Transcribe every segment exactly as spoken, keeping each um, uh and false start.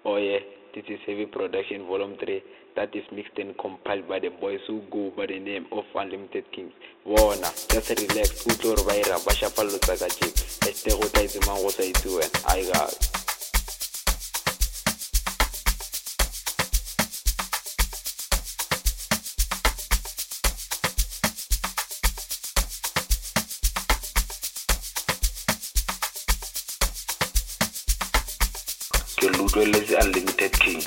Oh yeah, this is Heavy Production Volume three that is mixed and compiled by the boys who go by the name of Unlimited Kings. Warna, just relax, Utlor Vaira, Bashapalo Sagachi, Estero Mango Saitu, and I got. Que Ludo les Unlimited Kings.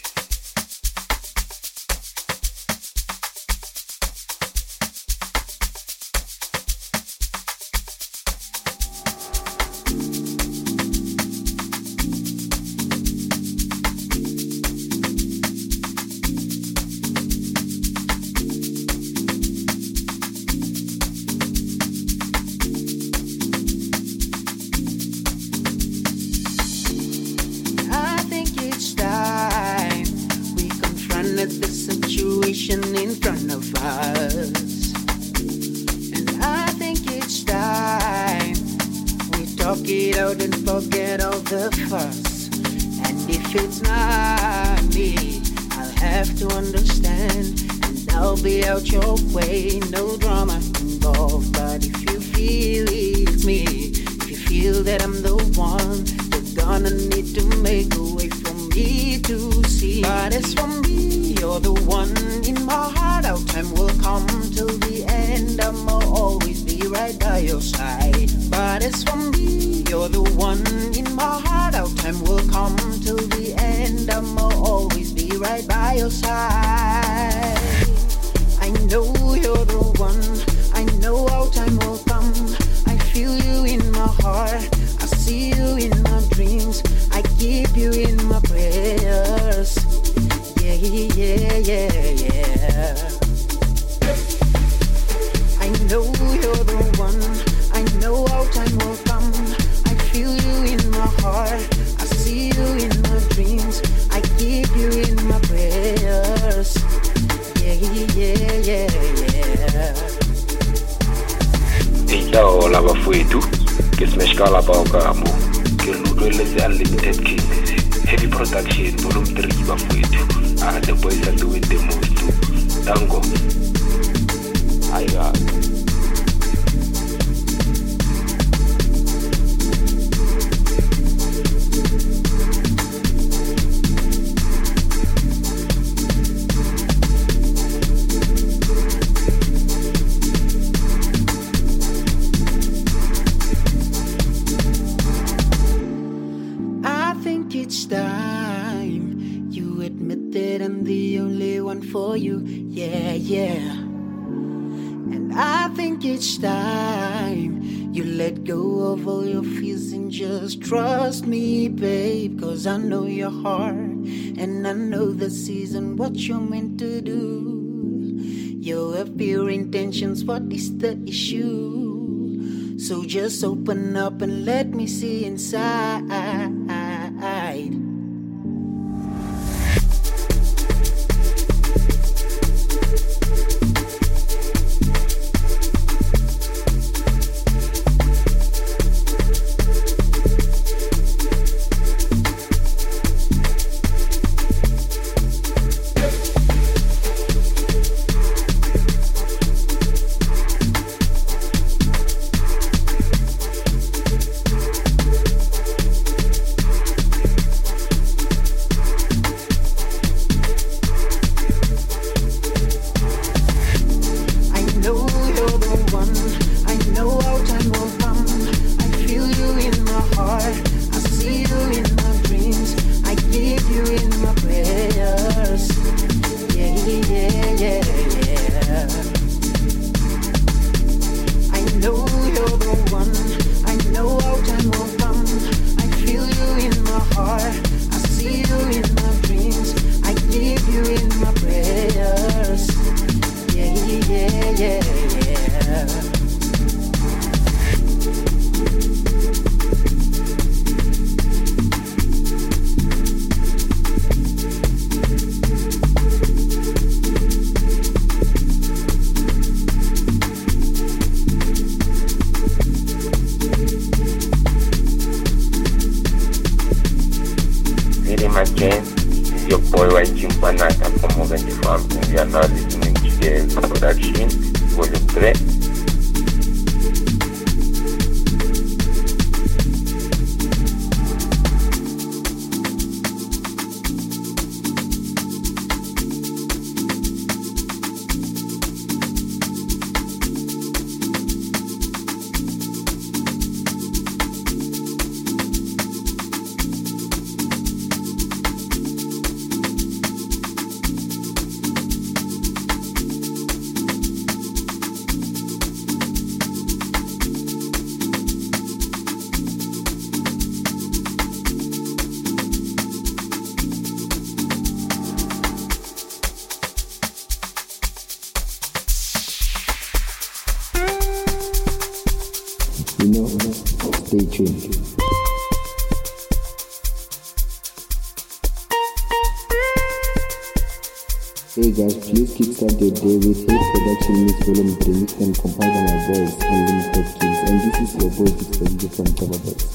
The situation in front of us, and I think it's time we talk it out and forget all the fuss. And if it's not me, I'll have to understand, and I'll be out your way. No drama involved, but if you feel it's me, if you feel that I'm the one, you're gonna need to make a way for me to see. But as for me, you're the one in my heart. Our time will come till the end. I'ma always be right by your side. But as for me, you're the one in my heart. Our time will come till the end. I'ma always be right by your side. I know you're the one. I know our time will come. I feel you in my heart. I see you in my dreams. I keep you in my prayers. Yeah, yeah, yeah, yeah. I know you're the one. I know our time will come. I feel you in my heart. I see you in my dreams. I keep you in my prayers. Yeah, yeah, yeah, yeah. Hello, lava fuitu. Que smash kala baukamo. Que Ludo les Unlimited Kings. Heavy Production Volume three bafuitu. Ah, the boys are doing the most too. Tango. I got. I think it's time you admit that I'm the only one for you. Yeah, yeah. And I think it's time you let go of all your fears and just trust me, babe. Cause I know your heart, and I know this isn't what you're meant to do. You have pure intentions, what is the issue? So just open up and let me see inside. time again. This is your boy Y G Mpanaka from Morgan Farm, and we are now listening to the production, volume three. Stay tuned. Hey guys, please kickstart your day with Hate Production Mix Volume three, mixed and compiled by my boys, Unlimited Kings. And this is your boy, Dixon from Cover Boys.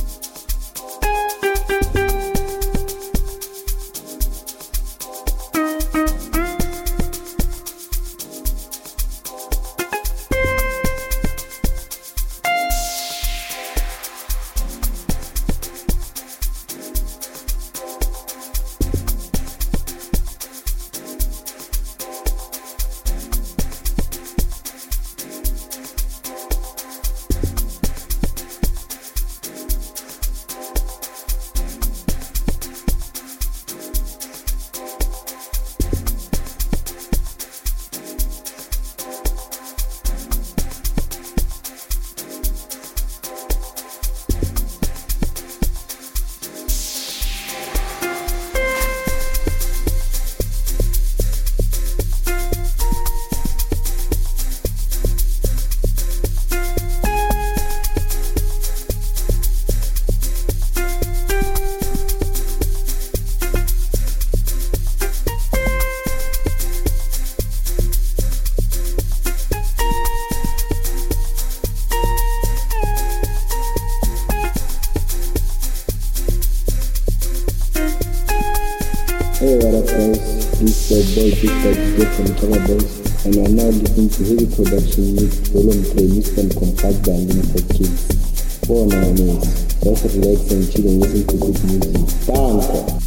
Hey, what up guys, this is your boy Dixon from Cover Boys, and you are now listening to Heavy Production Mix Volume three, mixed and compiled by Unlimited Kings. For now, just relax and chill and listen to good music. Thank you.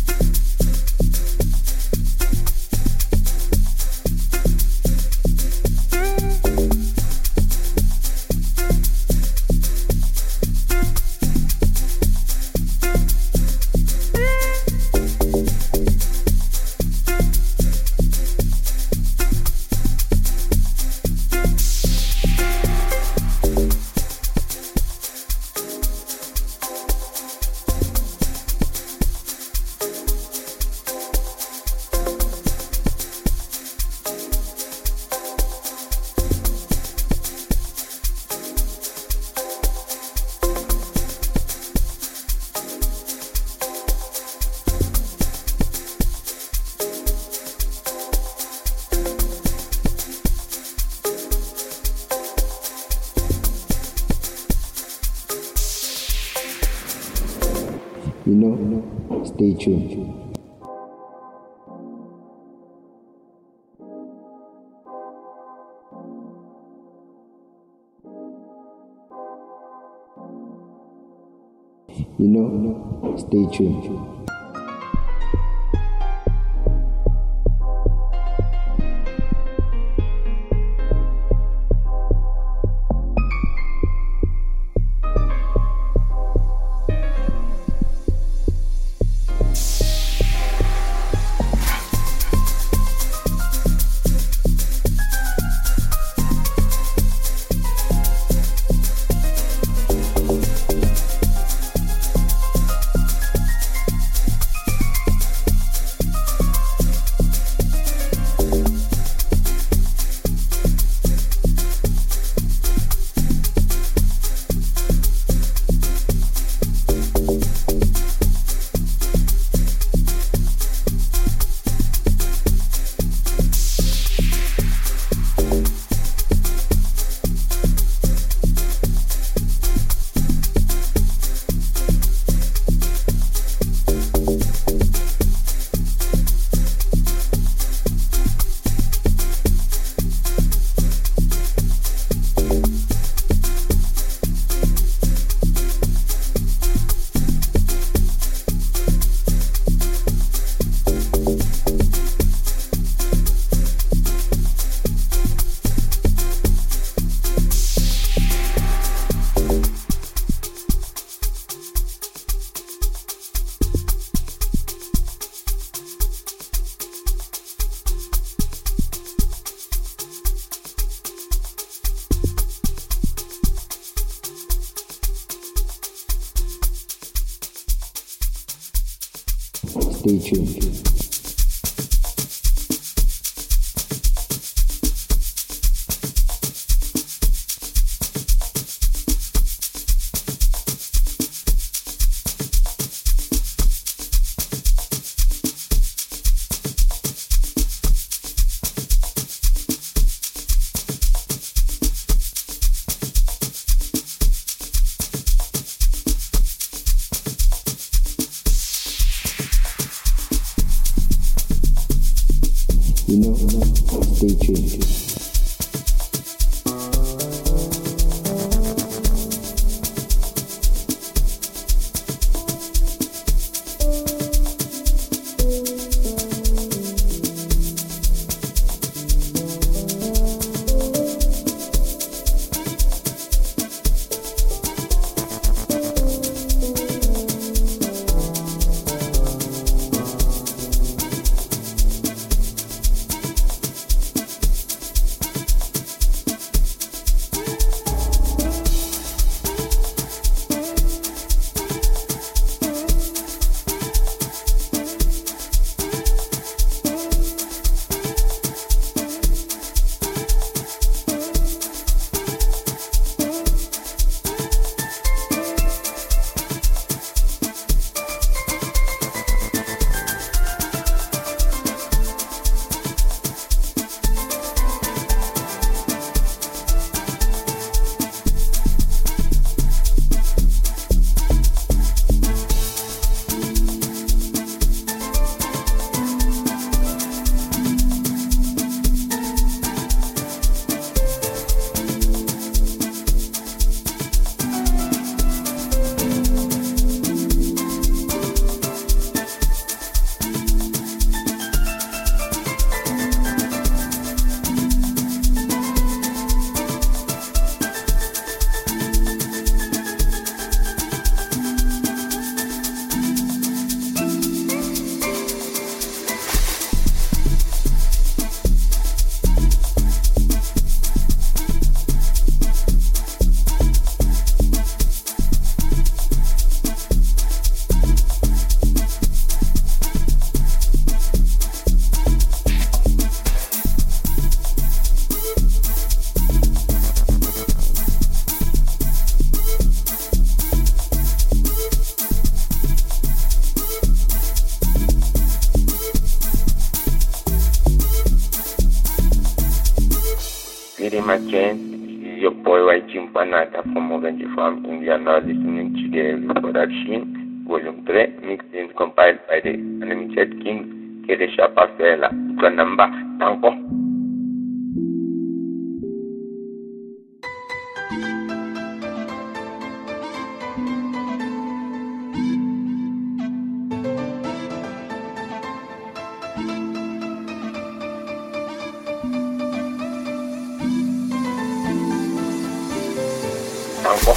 You know, stay tuned. You know, stay tuned. Stay tuned. You know, stay tuned. Very much, this is your boy White Chimpanata from Orange Farm, and we are now listening to the production, Volume three, mixed and compiled by the Unlimited King, Kedesha Pasela, number Tanko. Tanko.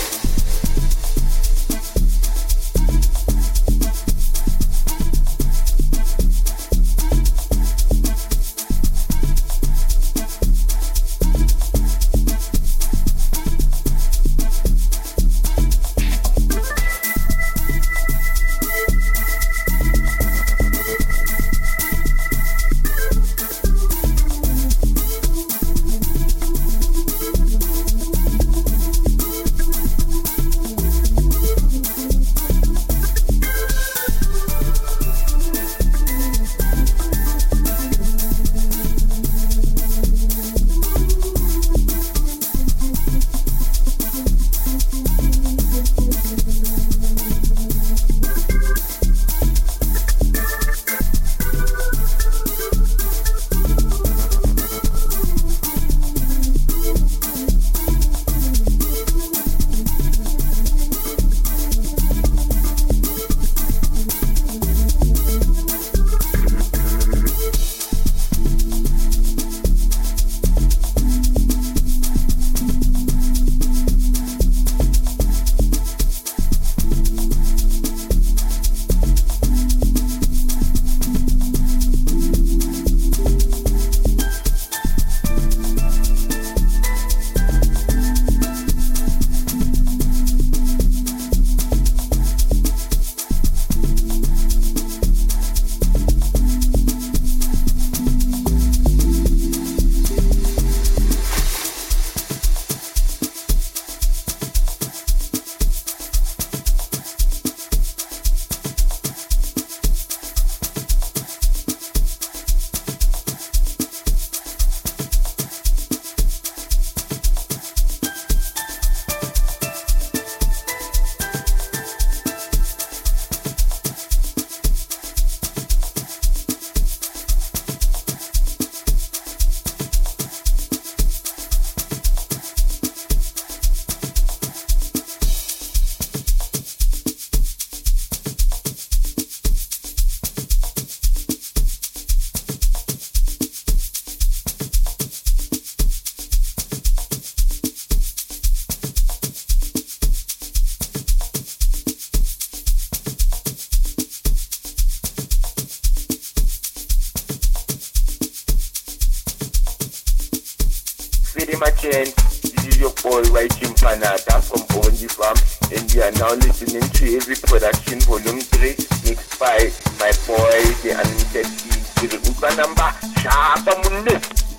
day, my chance. This is your boy, White Jim Panata from Owenji Farm, and you are now listening to Heavy Production Volume three, mixed by my boy, the Unlimited Kings, with the Uka number, Shaka Munde.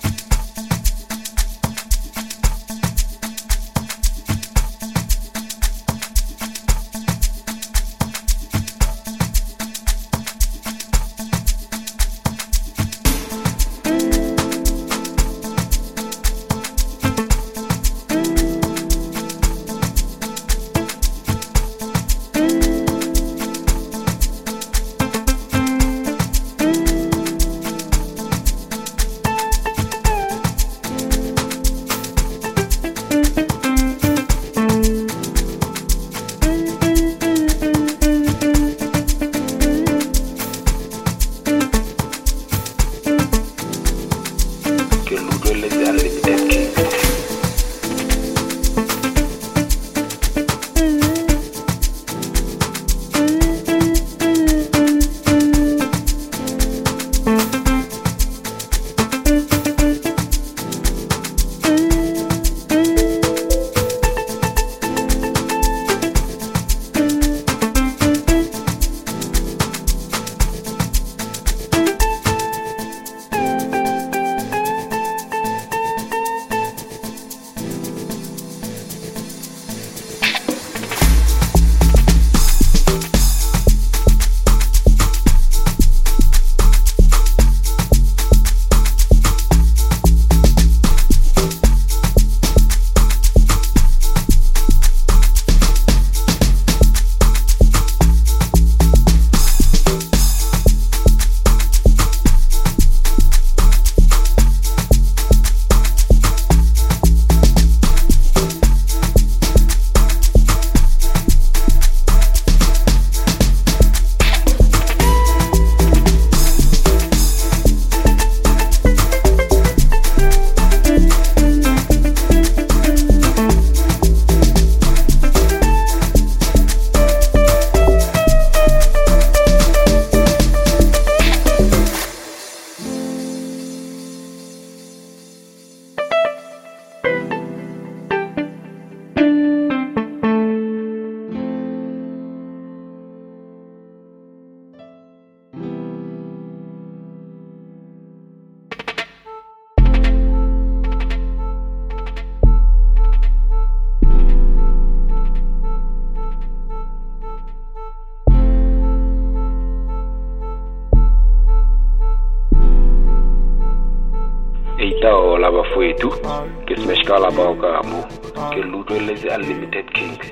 Eita la bafwetu ke smeshkala ba ka mo ke ludo lezi Unlimited Kings.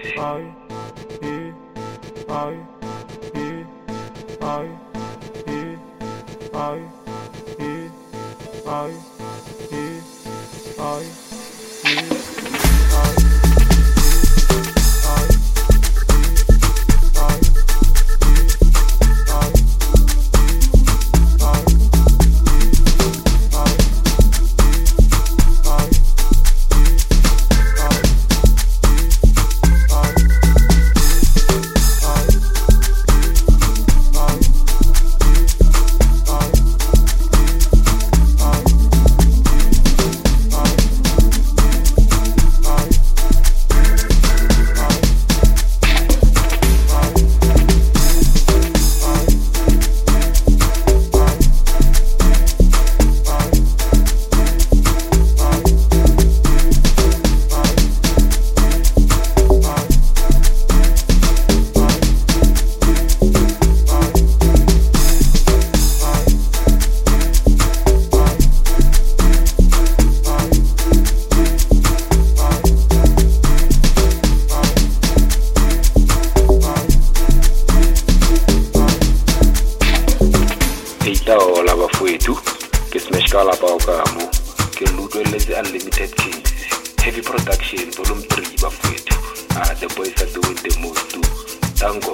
La bafwetu ke smeshkala ba ka mo ke ludo lezi Unlimited Kings. Heavy Production Volume three bafwetu. Ah, the boys are doing the most too. Tango.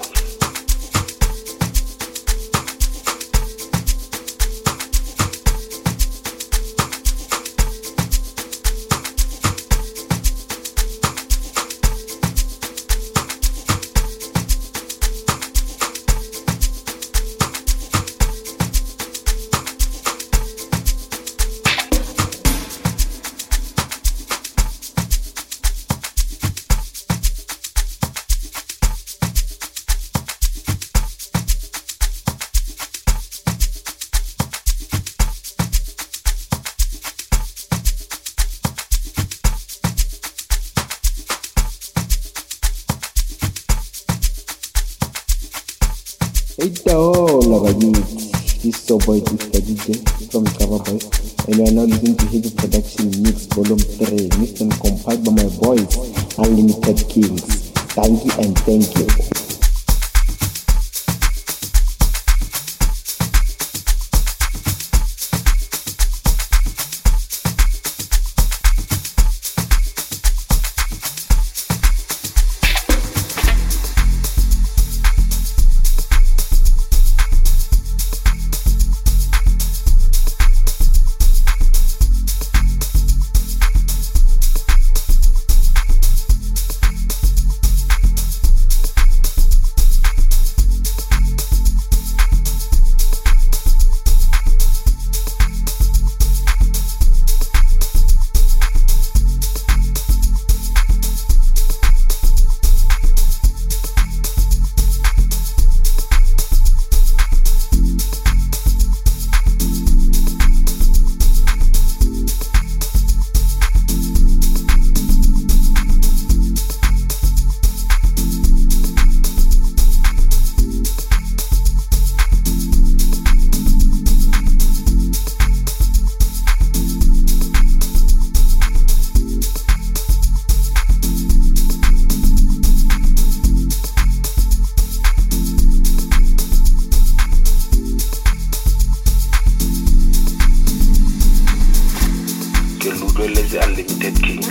Itaola bakithi. This is your boy Mister D J from Java Boys, and you are now listening to Heavy Production Mix Volume three, mixed and compiled by my boys, Unlimited Kings. Thank you and thank you. Unlimited Kings.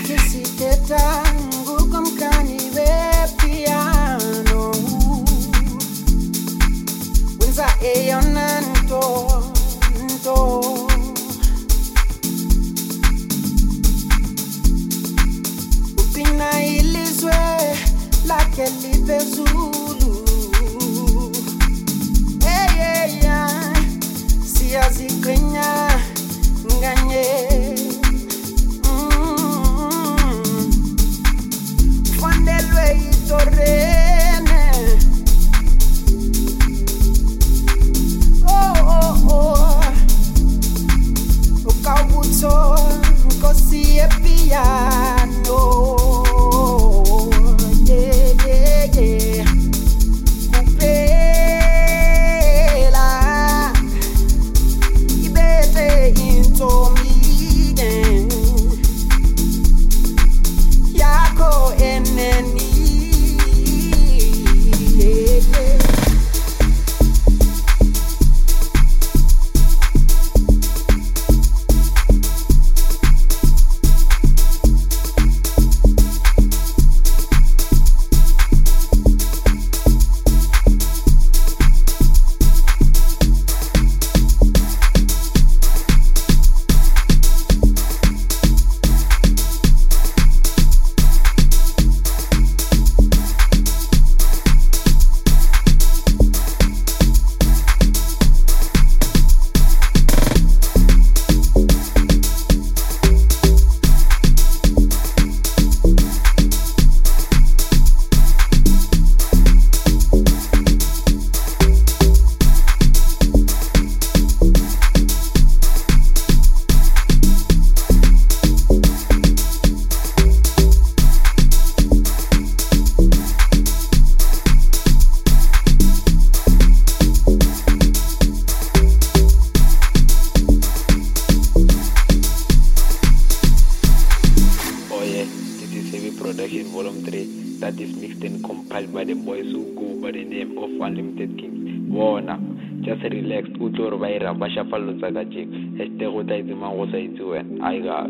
Volume three, that is mixed and compiled by the boys who go by the name of Unlimited Kings. Bona, just relax, Utor Vaira, Bashafalo Sagachik, Esterota is the man was I do, and I got.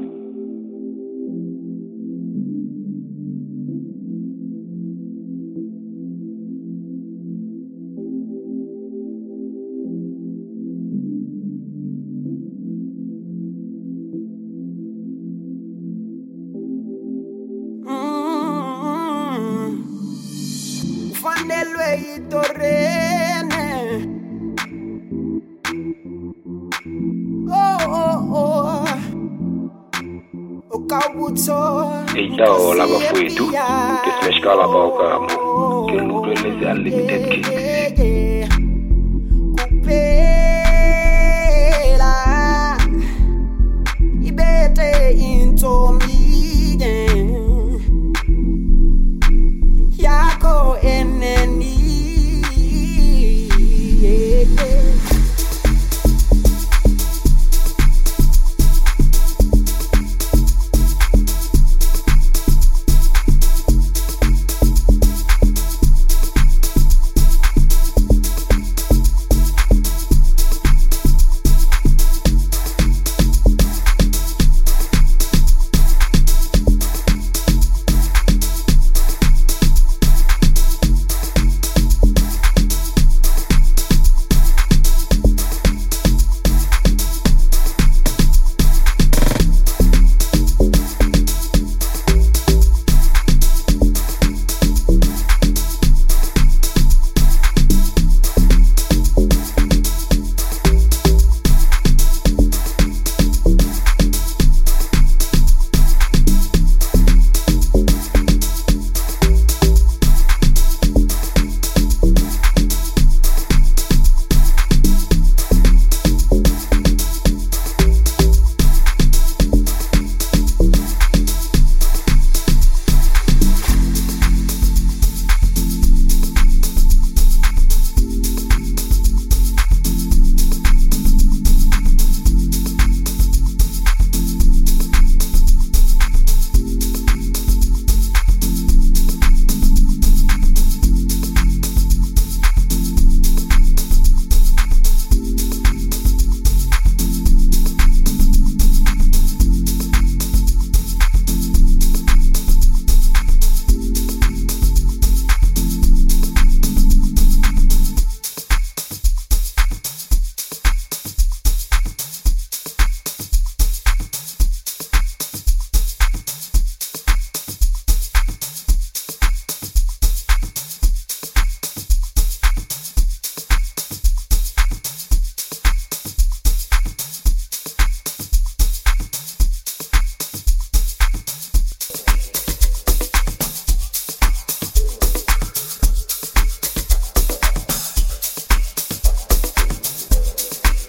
Então, lá foi tu, que se escala a boca, que não tem Unlimited Kings.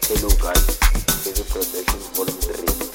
Hello guys, Heavy Production Volume three.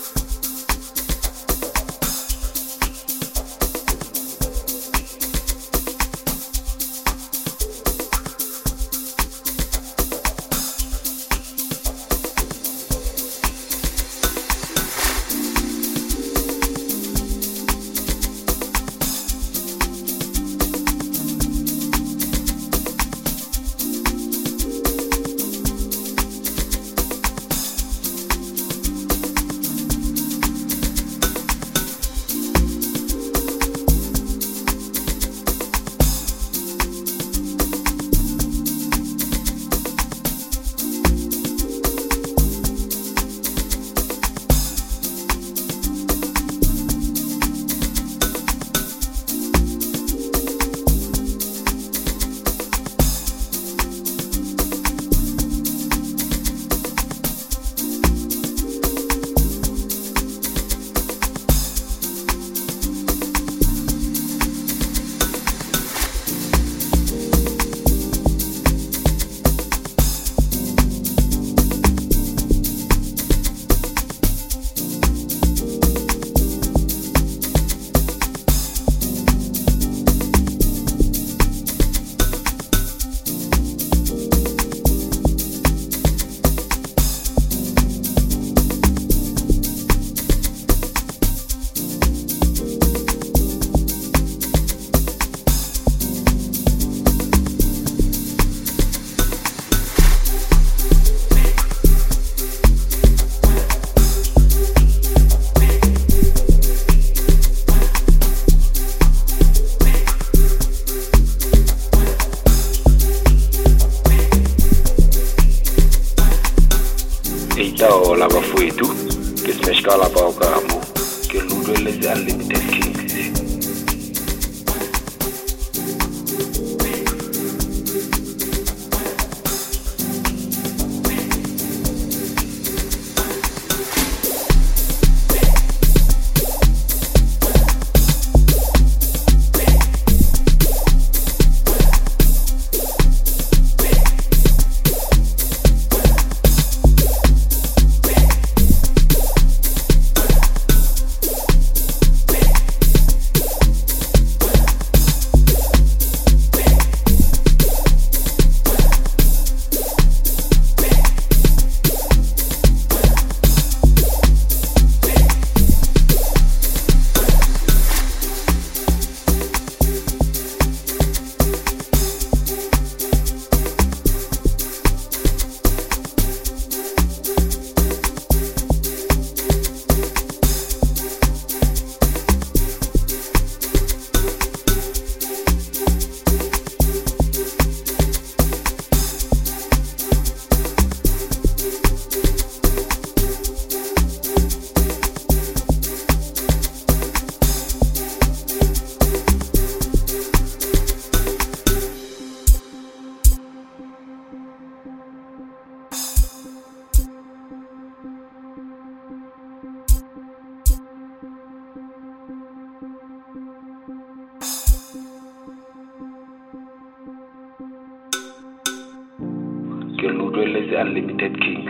Eita la bafwetu ke smeshkala ba ka mo ke ludwele ze Unlimited Kings. Ke ludwele ze Unlimited Kings.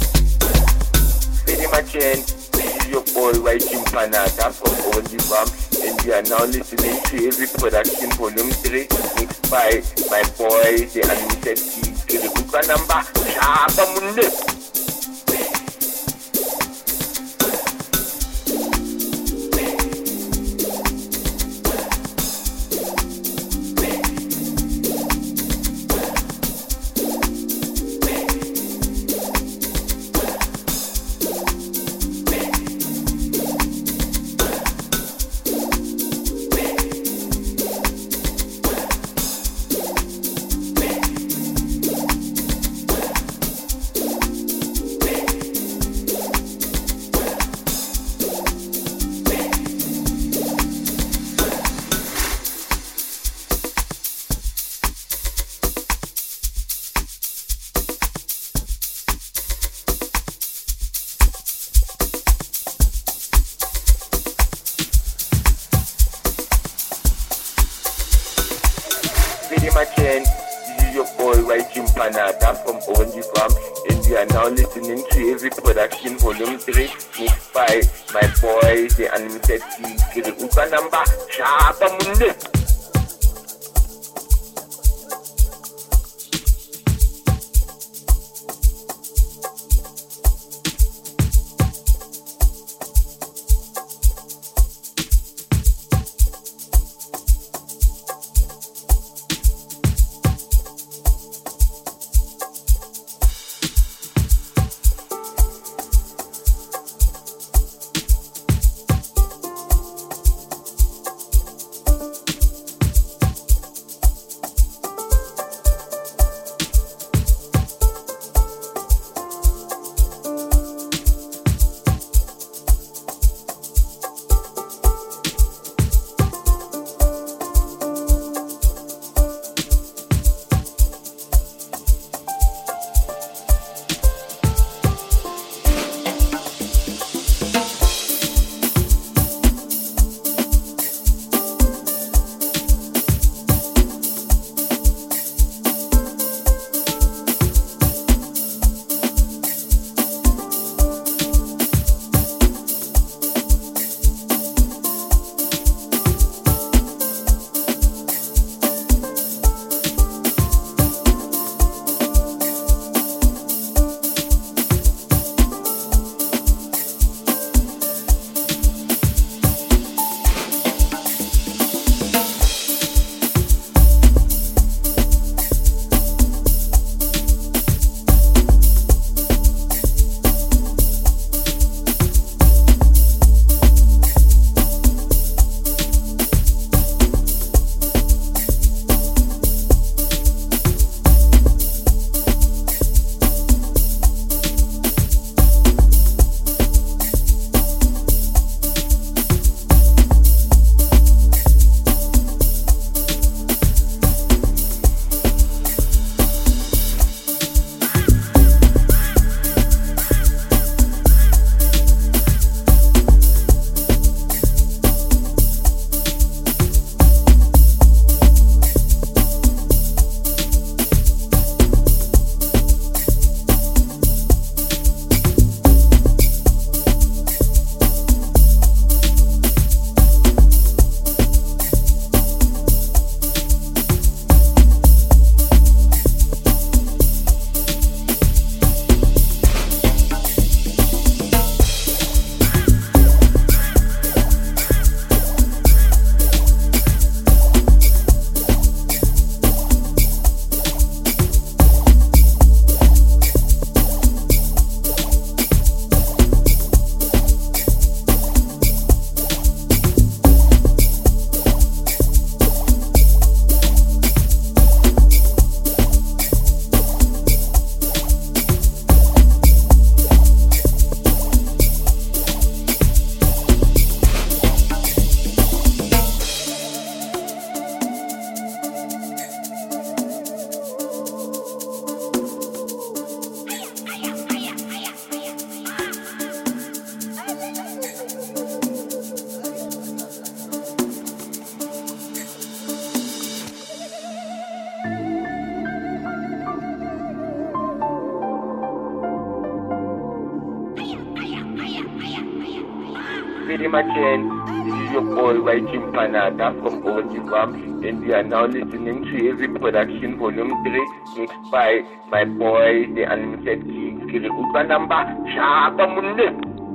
This is your boy White Jim Panata from Owenji Farm. and you are now listening to Heavy Production Volume three, mixed by my boy, the Unlimited Kings. Get the book number, Shaba Munde. From Orange Farm, and we are now listening to Heavy Production Volume three, mixed by my boy, the Unlimited Kings. Get the book number, Shaba Munde. very much, and this is your boy Y Kim Panata from Ojivam, and we are now listening to Heavy Production Volume three, mixed by my boy, the Unlimited King, Kiri Upanamba, Shaba Munde.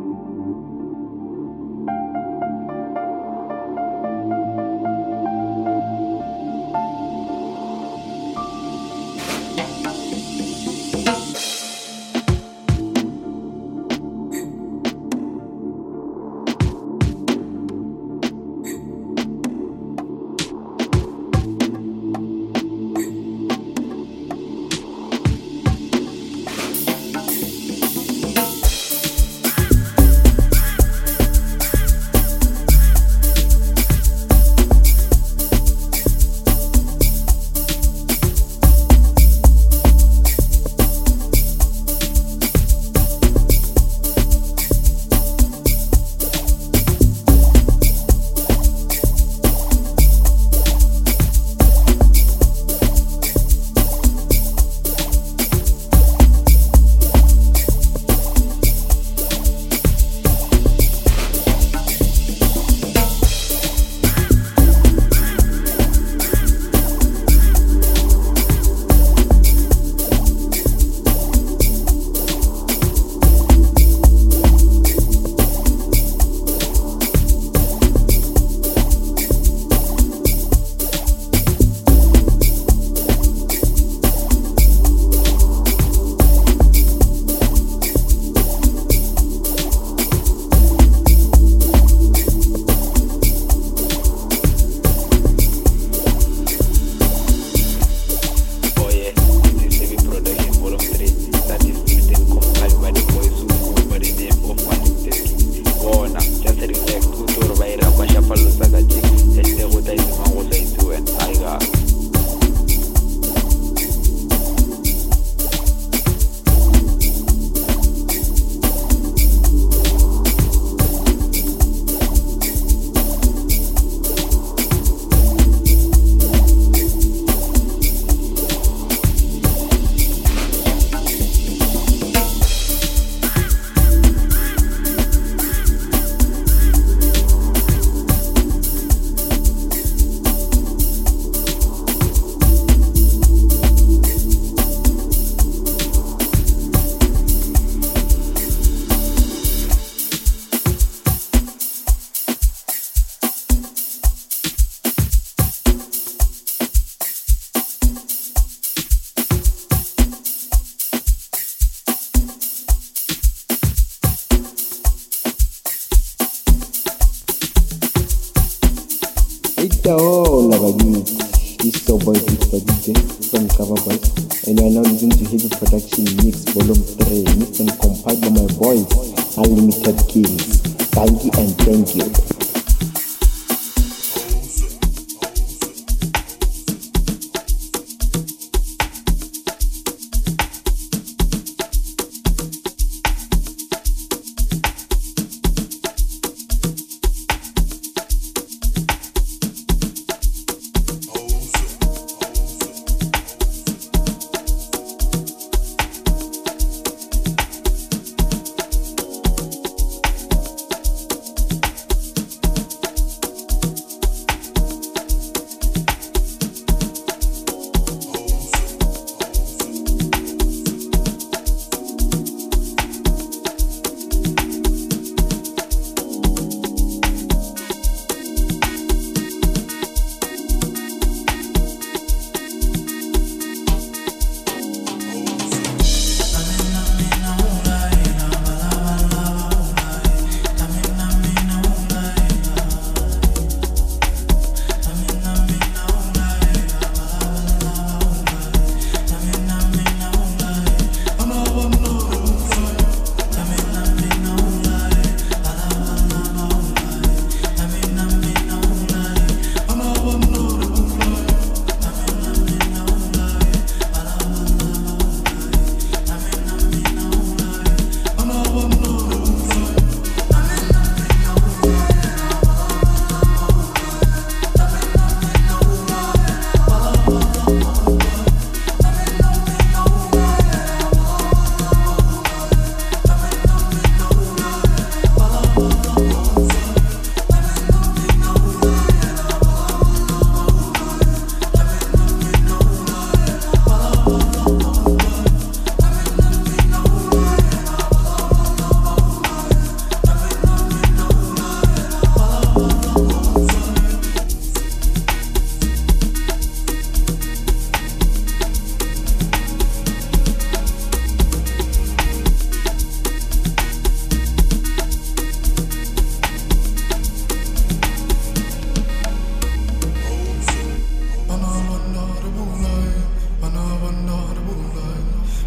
Hola, baguettes. This is your boy Big D J from Cover Boys, and you are now listening to Heavy Production Mix Volume three, mixed and compiled by my boys, Unlimited Kings. Thank you and thank you.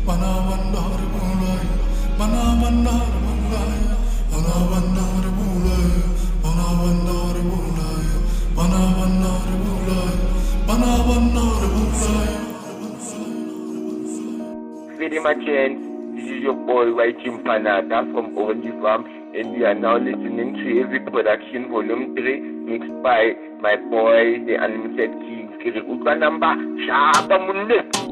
Very much, and this is your boy White Chimpanata from Orange Farm, and we are now listening to Heavy Production Volume three, mixed by my boy, the Unlimited Kings. Kiri Utwa number, Shaba Munde.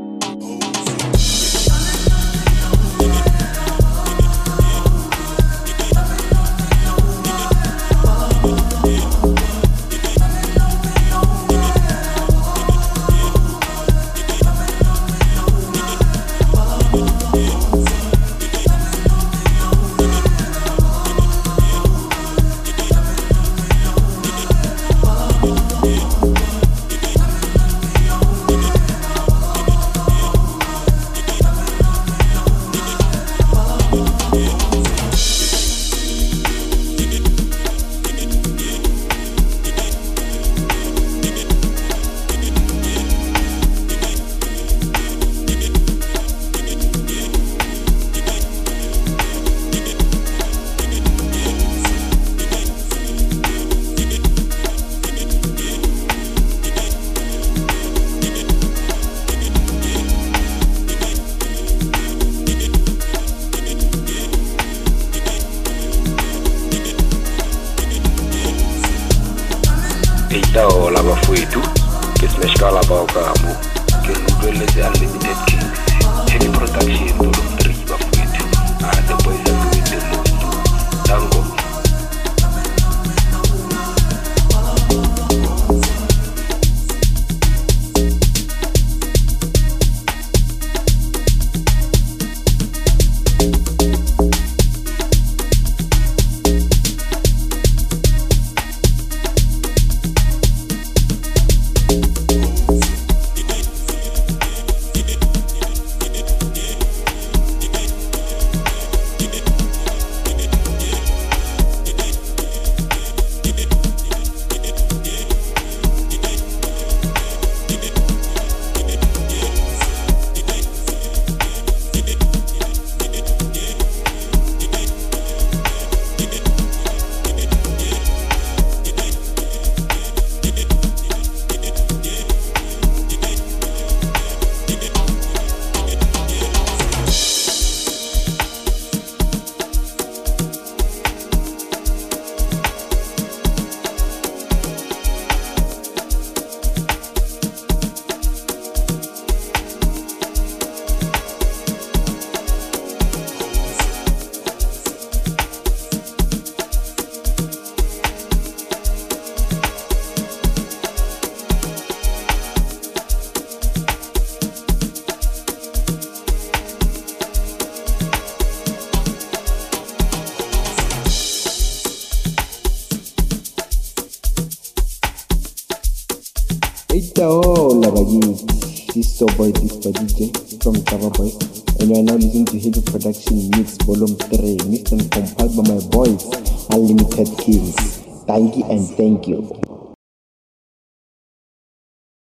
Eita la bafwetu ke smeshka la ba ka mo ke ntlwele tse Unlimited Kings Heavy Production Volume three bafwetu ah the boys are doing the most tango. Hola, Baggy. This is your boy, this D J from Java Boys, and you are now listening to Heavy Production Mix Volume three, mixed and compiled by my boys, Unlimited Kings. Thank you and thank you.